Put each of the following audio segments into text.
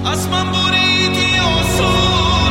از من بریدی آسون.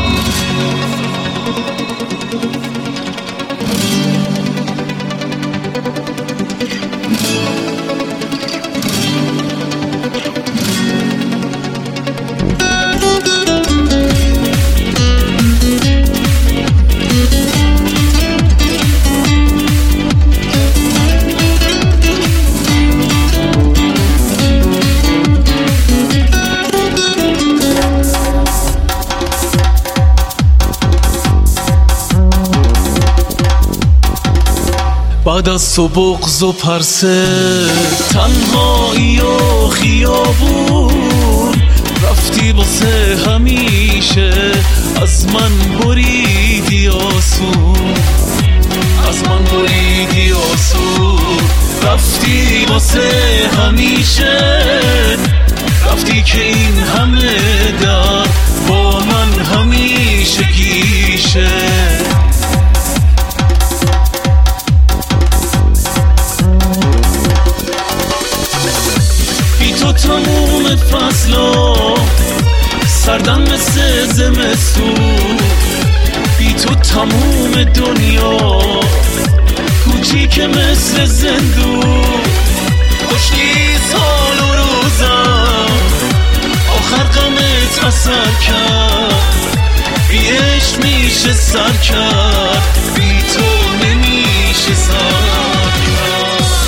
بعد از تو بغض و پرسه، تنهایی و خیابون، رفتی واسه همیشه، از من بریدی آسون. از من بریدی آسون. رفتی واسه همیشه، رفتی که این همه در با من همیشه گیشه. تموم فصلا سردم مثل زمستون، بی تو تموم دنیا کوچیک مثل زندون. خوشی سال و روزم آخر غمت اثر کرد، بی عشق میشه سر کرد، بی تو نمیشه سر کرد.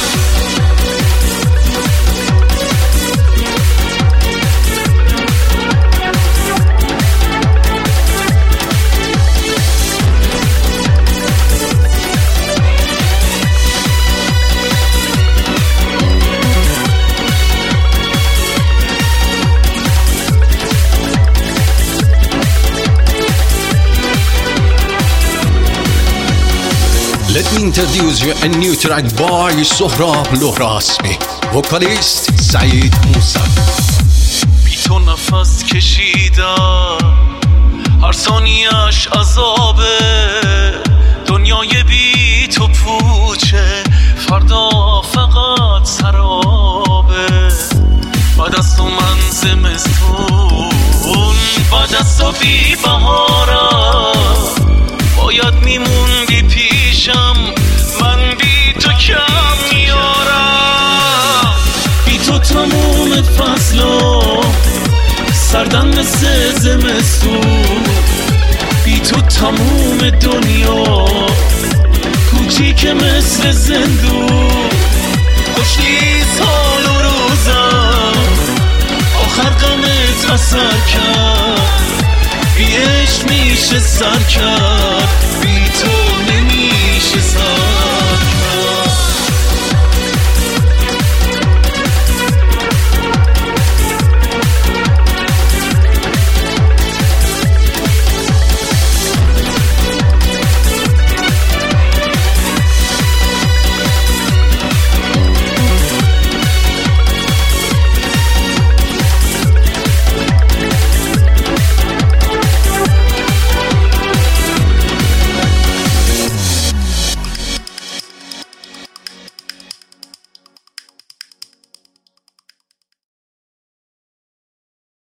Let me introduce you a new track by Sohrab Lohrasmi, vocalist Saeed Musa. بی تو نفس کشیدم، هر ثانیه‌اش عذابه، دنیای بی تو پوچه، فردا فقط سرابه. بعد از تو من زمستون، بعد از تو بی بهارم، باید میموندی پیشم، من بی تو کم میارم. بی تو تموم فصلا سردم مثل زمستون، بی تو تموم دنیا کوچیک مثل زندون. خوشی سال و روزم آخر غمت اثر کرد، بی عشق میشه سر کرد،